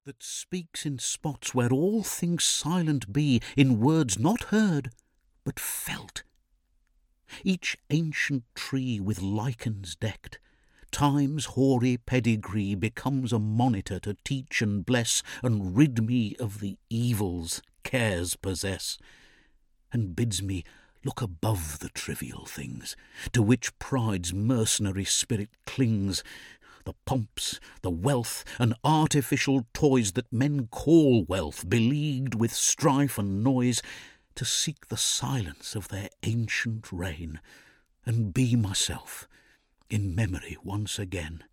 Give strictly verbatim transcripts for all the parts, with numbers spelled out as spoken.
that speaks in spots where all things silent be, in words not heard, but felt. Each ancient tree with lichens decked, Time's hoary pedigree becomes a monitor to teach and bless and rid me of the evils cares possess, and bids me look above the trivial things to which pride's mercenary spirit clings, the pomps, the wealth, and artificial toys that men call wealth, beleagued with strife and noise, to seek the silence of their ancient reign, and be myself in memory once again.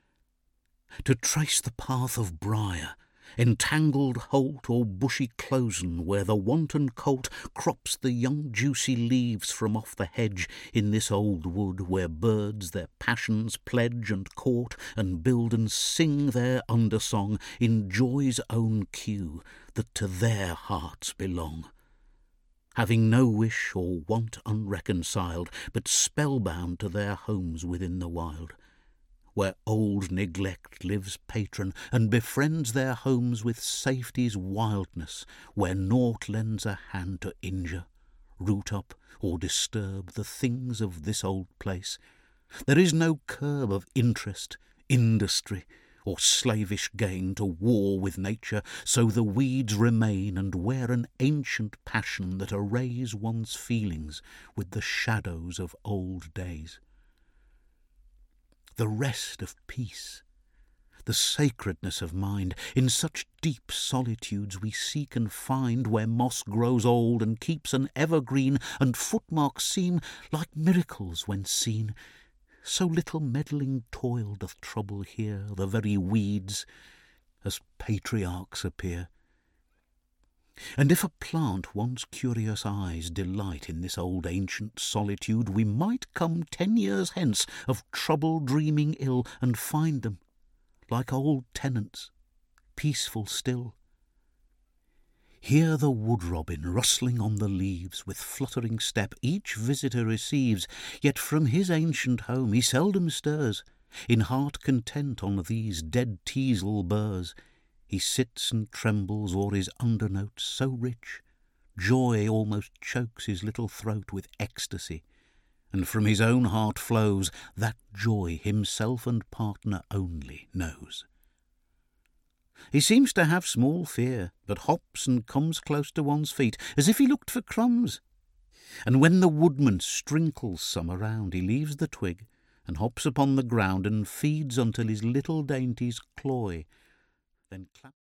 To trace the path of briar, entangled holt or bushy closen, where the wanton colt crops the young juicy leaves from off the hedge, in this old wood where birds their passions pledge and court and build and sing their undersong in joy's own cue that to their hearts belong, having no wish or want unreconciled, but spellbound to their homes within the wild, where old neglect lives patron and befriends their homes with safety's wildness, where naught lends a hand to injure, root up, or disturb the things of this old place. There is no curb of interest, industry, or slavish gain to war with nature, so the weeds remain and wear an ancient passion that arrays one's feelings with the shadows of old days. The rest of peace, the sacredness of mind, in such deep solitudes we seek and find, where moss grows old and keeps an evergreen, and footmarks seem like miracles when seen. So little meddling toil doth trouble here the very weeds, as patriarchs appear. And if a plant one's curious eyes delight in this old ancient solitude, we might come ten years hence of trouble dreaming ill, and find them, like old tenants, peaceful still. Hear the wood robin rustling on the leaves, with fluttering step each visitor receives, yet from his ancient home he seldom stirs, in heart content on these dead teasel burrs. He sits and trembles o'er his undernotes so rich, joy almost chokes his little throat with ecstasy, and from his own heart flows that joy himself and partner only knows. He seems to have small fear, but hops and comes close to one's feet, as if he looked for crumbs. And when the woodman strinkles some around, he leaves the twig, and hops upon the ground, and feeds until his little dainties cloy, then clap